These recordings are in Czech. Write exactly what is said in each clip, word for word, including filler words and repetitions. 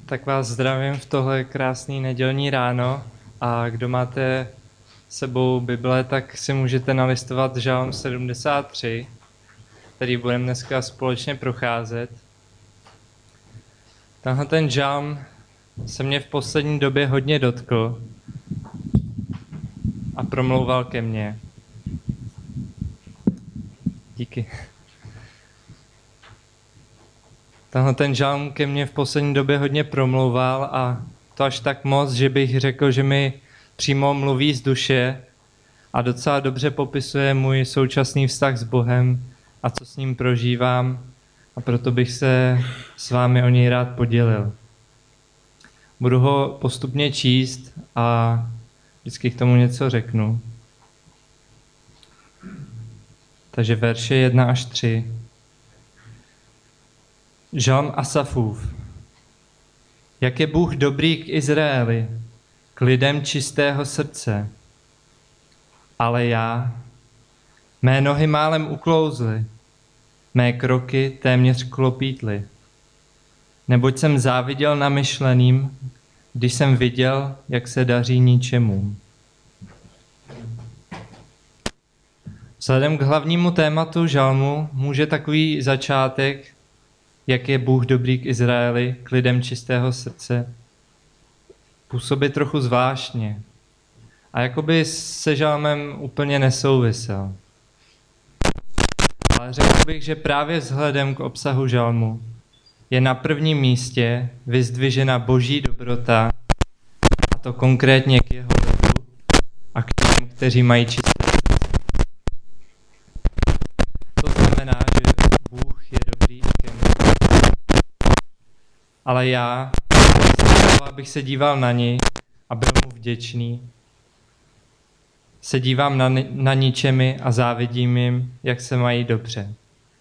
Tak vás zdravím v tohle krásný nedělní ráno a kdo máte sebou Bible, tak si můžete nalistovat Žalm sedmdesát tři, který budeme dneska společně procházet. Tenhle ten žalm se mě v poslední době hodně dotkl a promlouval ke mně. Díky. Tenhle ten žalm ke mně v poslední době hodně promlouval a to až tak moc, že bych řekl, že mi přímo mluví z duše a docela dobře popisuje můj současný vztah s Bohem a co s ním prožívám, a proto bych se s vámi o něj rád podělil. Budu ho postupně číst a vždycky k tomu něco řeknu. Takže verše jedna až tři. Žalm Asafův. Jak je Bůh dobrý k Izraeli, k lidem čistého srdce. Ale já, mé nohy málem uklouzly, mé kroky téměř klopítly. Neboť jsem záviděl namyšleným, když jsem viděl, jak se daří ničemu. Vzhledem k hlavnímu tématu žalmu může takový začátek, jak je Bůh dobrý k Izraeli, k lidem čistého srdce, působí trochu zvláštně a jakoby se žalmem úplně nesouvisel. Ale řekl bych, že právě vzhledem k obsahu žalmu je na prvním místě vyzdvižena boží dobrota, a to konkrétně k jeho lidu a k těm, kteří mají čisté srdce. To znamená, že Bůh je dobrý ke mně. Ale já, abych se díval na něj a byl mu vděčný, se dívám na, na ničemi a závidím jim, jak se mají dobře.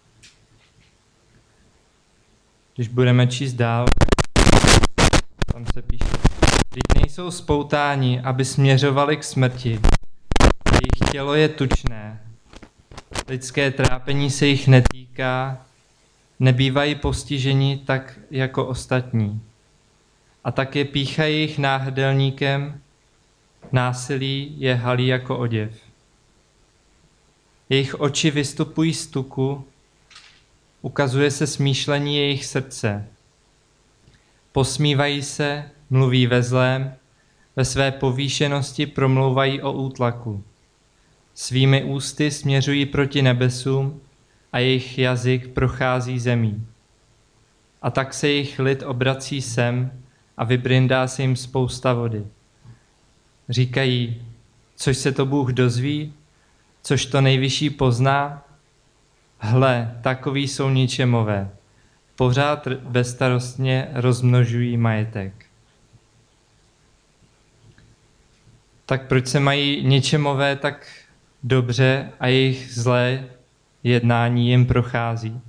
Když budeme číst dál, tam se píše: Vždyť nejsou spoutáni, aby směřovali k smrti. Jejich tělo je tučné. Lidské trápení se jich netýká, nebývají postiženi tak jako ostatní. A tak je pýchají jejich náhrdelníkem, násilí je halí jako oděv. Jejich oči vystupují z tuku, ukazuje se smýšlení jejich srdce. Posmívají se, mluví ve zlém, ve své povýšenosti promlouvají o útlaku. Svými ústy směřují proti nebesům a jejich jazyk prochází zemí. A tak se jejich lid obrací sem a vybrindá se jim spousta vody. Říkají, což se to Bůh dozví, což to nejvyšší pozná. Hle, takoví jsou ničemové. Pořád bezstarostně rozmnožují majetek. Tak proč se mají ničemové tak dobře a jejich zlé jednání jim prochází?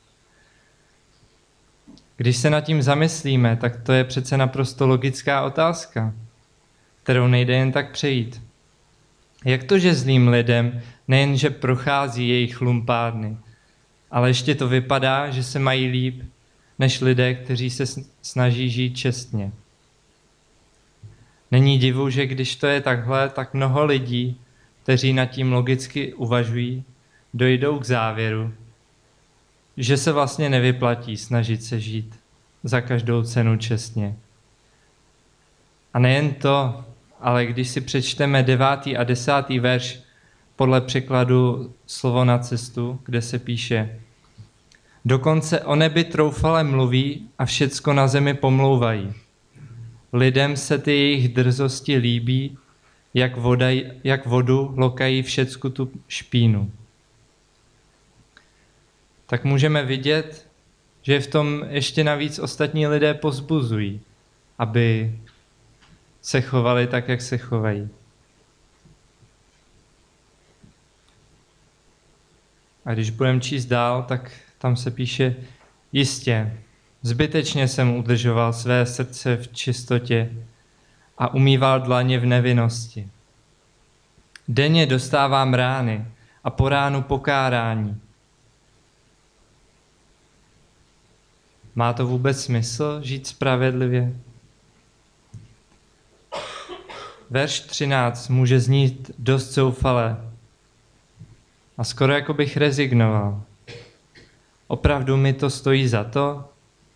Když se nad tím zamyslíme, tak to je přece naprosto logická otázka, kterou nejde jen tak přejít. Jak to, že zlým lidem nejenže prochází jejich lumpárny, ale ještě to vypadá, že se mají líp než lidé, kteří se snaží žít čestně? Není divu, že když to je takhle, tak mnoho lidí, kteří nad tím logicky uvažují, dojdou k závěru, že se vlastně nevyplatí snažit se žít za každou cenu čestně. A nejen to, ale když si přečteme devátý a desátý verš podle překladu Slovo na cestu, kde se píše: Dokonce o nebi troufale mluví a všecko na zemi pomlouvají. Lidem se ty jejich drzosti líbí, jak, voda, jak vodu lokají všecku tu špínu. Tak můžeme vidět, že v tom ještě navíc ostatní lidé povzbuzují, aby se chovali tak, jak se chovají. A když budeme číst dál, tak tam se píše: Jistě, zbytečně jsem udržoval své srdce v čistotě a umýval dlaně v nevinnosti. Denně dostávám rány a po ránu pokárání. Má to vůbec smysl žít spravedlivě? Verš třináct může znít dost zoufale a skoro jako bych rezignoval. Opravdu mi to stojí za to?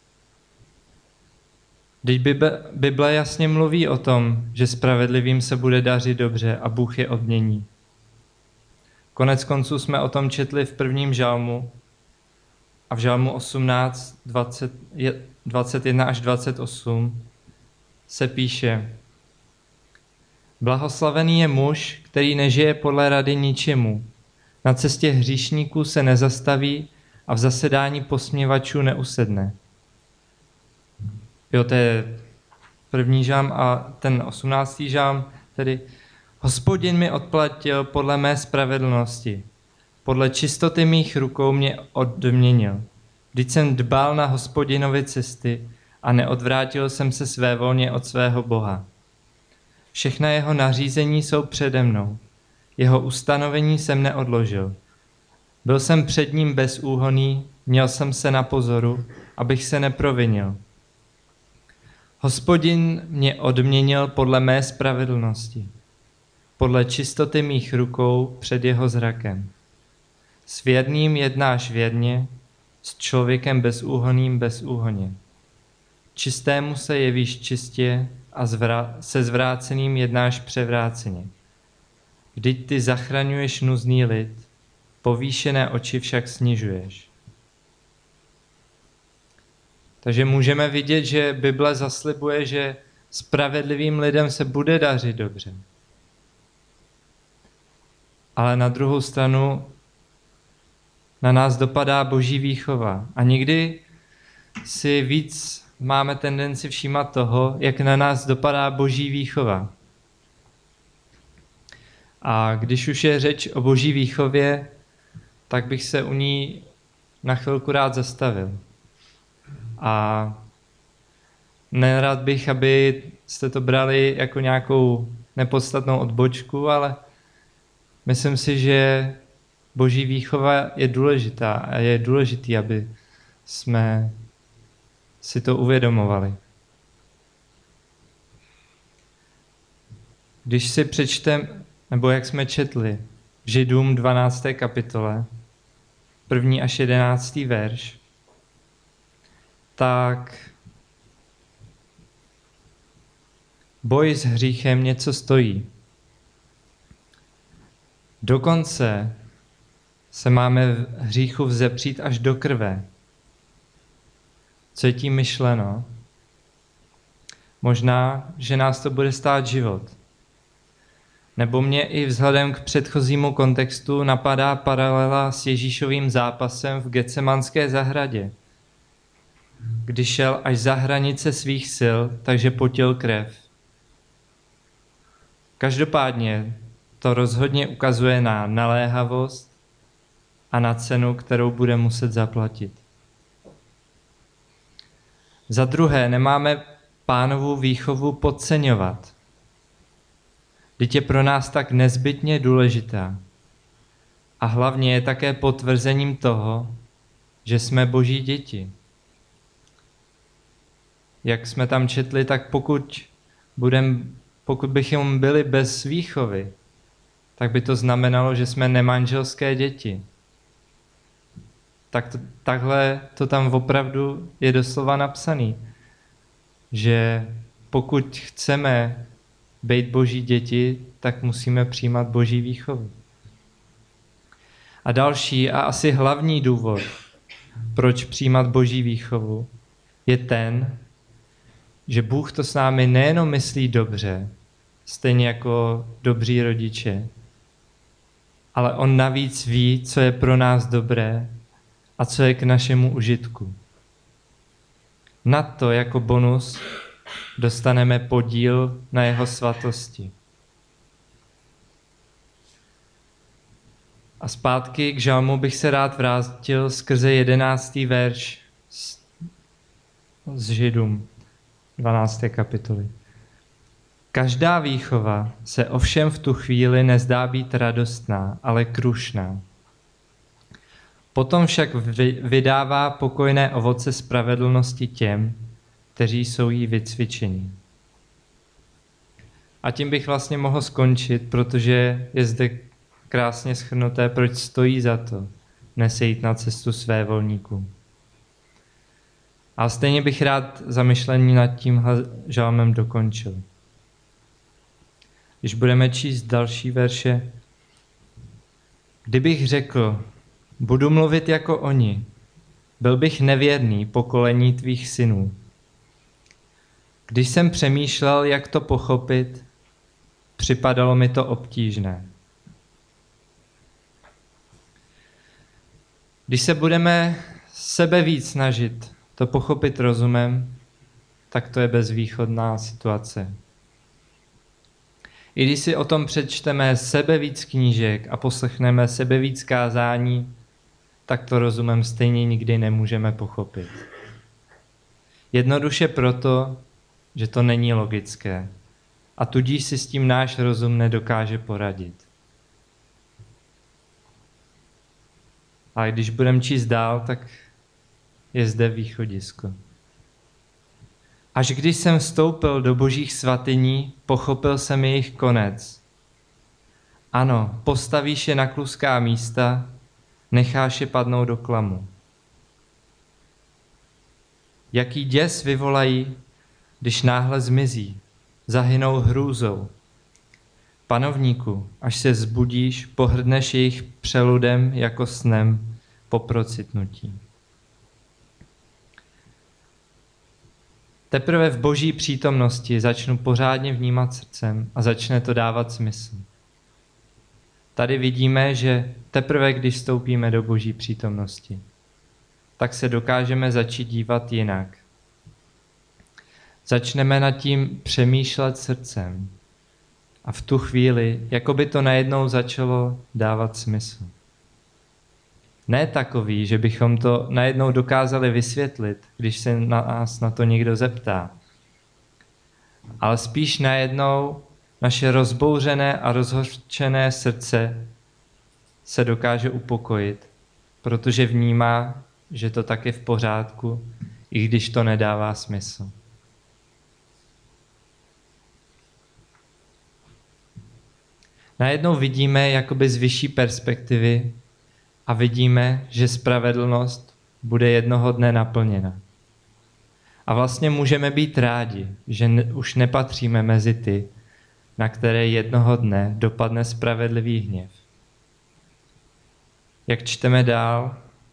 Vždyť Bible jasně mluví o tom, že spravedlivým se bude dařit dobře a Bůh je odmění. Konec konců jsme o tom četli v prvním žalmu a v žalmu osmnáct, dvacet, dvacet jedna až dvacet osm se píše: Blahoslavený je muž, který nežije podle rady ničemu, na cestě hříšníků se nezastaví a v zasedání posměvačů neusedne. Jo, to je první žalm a ten osmnáctý žalm, tedy Hospodin mi odplatil podle mé spravedlnosti, podle čistoty mých rukou mě odměnil. Vždyť jsem dbal na Hospodinovi cesty a neodvrátil jsem se svévolně od svého Boha. Všechna jeho nařízení jsou přede mnou, jeho ustanovení jsem neodložil. Byl jsem před ním bezúhonný, měl jsem se na pozoru, abych se neprovinil. Hospodin mě odměnil podle mé spravedlnosti, podle čistoty mých rukou před jeho zrakem. S věrným jednáš věrně, s člověkem bezúhonným bezúhonně. Čistému se jevíš čistě a zvra- se zvráceným jednáš převráceně. Vždyť ty zachraňuješ nuzný lid, povýšené oči však snižuješ. Takže můžeme vidět, že Bible zaslibuje, že spravedlivým lidem se bude dařit dobře. Ale na druhou stranu na nás dopadá Boží výchova. A někdy si víc máme tendenci všímat toho, jak na nás dopadá Boží výchova. A když už je řeč o Boží výchově, tak bych se u ní na chvilku rád zastavil. A nerad bych, aby jste to brali jako nějakou nepodstatnou odbočku, ale myslím si, že Boží výchova je důležitá a je důležitý, aby jsme si to uvědomovali. Když si přečtem, nebo jak jsme četli, v Židům dvanácté kapitole, první až jedenáctý verš, tak boj s hříchem něco stojí. Dokonce se máme v hříchu vzepřít až do krve. Co je tím myšleno? Možná, že nás to bude stát život. Nebo mě i vzhledem k předchozímu kontextu napadá paralela s Ježíšovým zápasem v Getsemanské zahradě, kdy šel až za hranice svých sil, takže potil krev. Každopádně to rozhodně ukazuje na naléhavost a na cenu, kterou bude muset zaplatit. Za druhé, nemáme Pánovu výchovu podceňovat. Vždyť je pro nás tak nezbytně důležitá. A hlavně je také potvrzením toho, že jsme Boží děti. Jak jsme tam četli, tak pokud, budem, pokud bychom byli bez výchovy, tak by to znamenalo, že jsme nemanželské děti. Tak to, takhle to tam opravdu je doslova napsaný, že pokud chceme být Boží děti, tak musíme přijímat Boží výchovu. A další a asi hlavní důvod, proč přijímat Boží výchovu, je ten, že Bůh to s námi nejenom myslí dobře, stejně jako dobří rodiče, ale on navíc ví, co je pro nás dobré a co je k našemu užitku. Na to jako bonus dostaneme podíl na jeho svatosti. A zpátky k žalmu bych se rád vrátil skrze jedenáctý verš z, z Židům dvanácté kapitoly. Každá výchova se ovšem v tu chvíli nezdá být radostná, ale krušná. Potom však vydává pokojné ovoce spravedlnosti těm, kteří jsou jí vycvičeni. A tím bych vlastně mohl skončit, protože je zde krásně shrnuté, proč stojí za to nesejít na cestu svévolníků. A stejně bych rád zamyšlení nad tímhle žalmem dokončil. Když budeme číst další verše, kdybych řekl, budu mluvit jako oni, byl bych nevěrný pokolení tvých synů. Když jsem přemýšlel, jak to pochopit, připadalo mi to obtížné. Když se budeme sebe víc snažit to pochopit rozumem, tak to je bezvýchodná situace. I když si o tom přečteme sebe víc knížek a poslechneme sebe víc kázání, tak to rozumem stejně nikdy nemůžeme pochopit. Jednoduše proto, že to není logické a tudíž si s tím náš rozum nedokáže poradit. A když budeme číst dál, tak je zde východisko. Až když jsem vstoupil do božích svatyní, pochopil jsem jejich konec. Ano, postavíš je na kluská místa, necháš je padnout do klamu. Jaký děs vyvolají, když náhle zmizí, zahynou hrůzou. Panovníku, až se zbudíš, pohrdneš jejich přeludem jako snem po procitnutí. Teprve v boží přítomnosti začnu pořádně vnímat srdcem a začne to dávat smysl. Tady vidíme, že teprve když vstoupíme do boží přítomnosti, tak se dokážeme začít dívat jinak. Začneme nad tím přemýšlet srdcem a v tu chvíli, jako by to najednou začalo dávat smysl. Ne takový, že bychom to najednou dokázali vysvětlit, když se na nás na to někdo zeptá, ale spíš najednou naše rozbouřené a rozhořčené srdce se dokáže upokojit, protože vnímá, že to tak je v pořádku, i když to nedává smysl. Najednou vidíme jakoby z vyšší perspektivy a vidíme, že spravedlnost bude jednoho dne naplněna. A vlastně můžeme být rádi, že ne, už nepatříme mezi ty, na které jednoho dne dopadne spravedlivý hněv. Jak čteme dál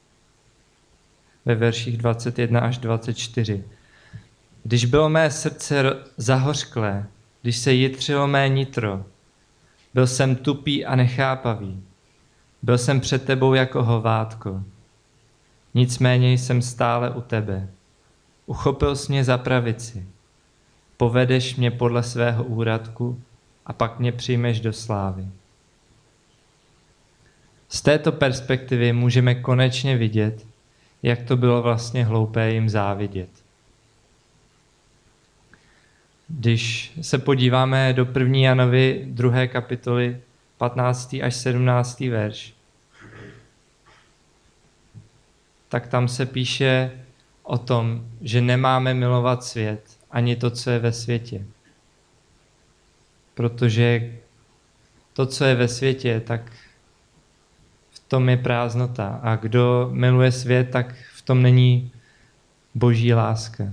ve verších dvacet jedna až dvacet čtyři. Když bylo mé srdce zahořklé, když se jitřilo mé nitro, byl jsem tupý a nechápavý. Byl jsem před tebou jako hovátko. Nicméně jsem stále u tebe. Uchopil jsi mě za pravici. Povedeš mě podle svého úradku a pak mě přijmeš do slávy. Z této perspektivy můžeme konečně vidět, jak to bylo vlastně hloupé jim závidět. Když se podíváme do první Janovy druhé kapitoly patnáctý až sedmnáctý verš, tak tam se píše o tom, že nemáme milovat svět ani to, co je ve světě. Protože to, co je ve světě, tak v tom je prázdnota. A kdo miluje svět, tak v tom není boží láska.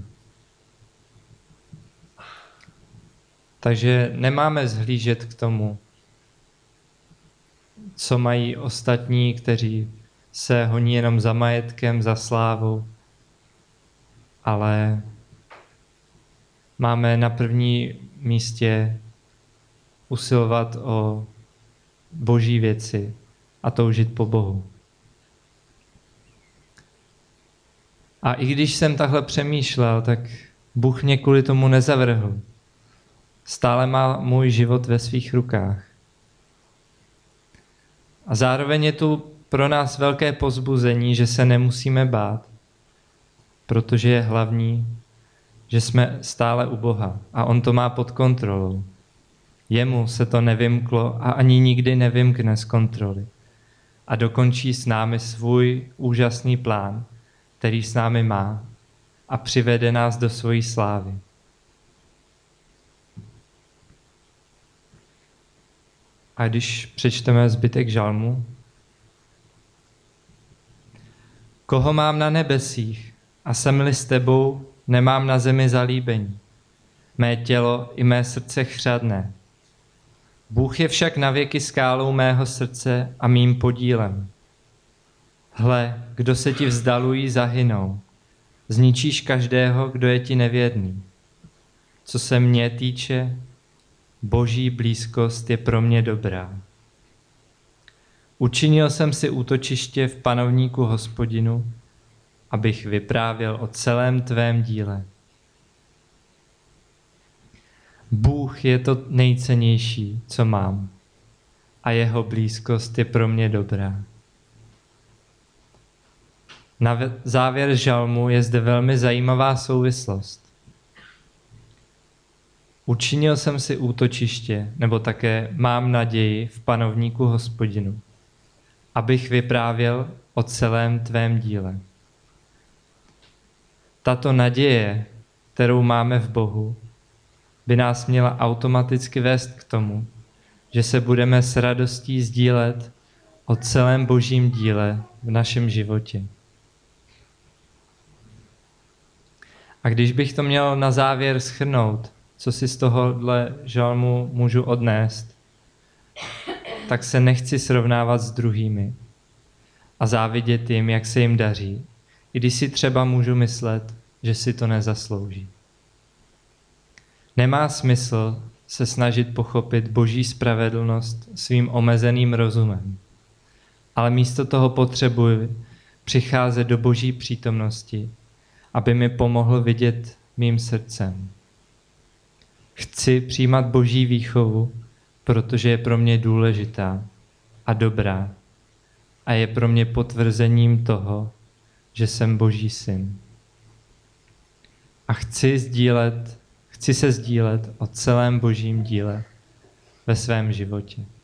Takže nemáme zhlížet k tomu, co mají ostatní, kteří se honí jenom za majetkem, za slávou, ale máme na první místě usilovat o boží věci a toužit po Bohu. A i když jsem takhle přemýšlel, tak Bůh mě kvůli tomu nezavrhl. Stále má můj život ve svých rukách. A zároveň je tu pro nás velké povzbuzení, že se nemusíme bát, protože je hlavní, že jsme stále u Boha a on to má pod kontrolou. Jemu se to nevymklo a ani nikdy nevymkne z kontroly. a dokončí s námi svůj úžasný plán, který s námi má, a přivede nás do svojí slávy. A když přečteme zbytek žalmu, koho mám na nebesích a jsem-li s tebou, nemám na zemi zalíbení. Mé tělo i mé srdce chřadne. Bůh je však navěky skálou mého srdce a mým podílem. Hle, kdo se ti vzdalují, zahynou. Zničíš každého, kdo je ti nevěrný. Co se mě týče, Boží blízkost je pro mě dobrá. Učinil jsem si útočiště v panovníku Hospodinu, abych vyprávěl o celém tvém díle. Bůh je to nejcennější, co mám, a jeho blízkost je pro mě dobrá. Na závěr žalmu je zde velmi zajímavá souvislost. Učinil jsem si útočiště, nebo také mám naději v panovníku Hospodinu, abych vyprávěl o celém tvém díle. Tato naděje, kterou máme v Bohu, by nás měla automaticky vést k tomu, že se budeme s radostí sdílet o celém Božím díle v našem životě. A když bych to měl na závěr shrnout, co si z tohohle žalmu můžu odnést, tak se nechci srovnávat s druhými a závidět jim, jak se jim daří, i když si třeba můžu myslet, že si to nezaslouží. Nemá smysl se snažit pochopit Boží spravedlnost svým omezeným rozumem, ale místo toho potřebuji přicházet do Boží přítomnosti, aby mi pomohl vidět mým srdcem. Chci přijímat Boží výchovu, protože je pro mě důležitá a dobrá a je pro mě potvrzením toho, že jsem Boží syn. A chci sdílet, chci se sdílet o celém Božím díle ve svém životě.